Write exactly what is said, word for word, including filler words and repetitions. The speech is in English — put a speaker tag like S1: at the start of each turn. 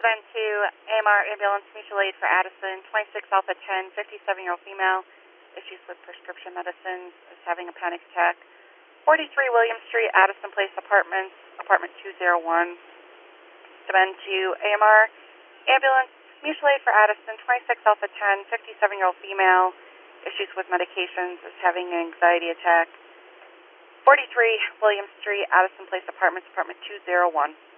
S1: Demand two, A M R Ambulance Mutual Aid for Addison, twenty-six Alpha ten, fifty-seven-year-old female, issues with prescription medicines, is having a panic attack. forty-three William Street, Addison Place Apartments, apartment two oh one. Demand two, A M R Ambulance Mutual Aid for Addison, twenty-six Alpha ten, fifty-seven-year-old female, issues with medications, is having an anxiety attack. forty-three William Street, Addison Place Apartments, apartment two oh one.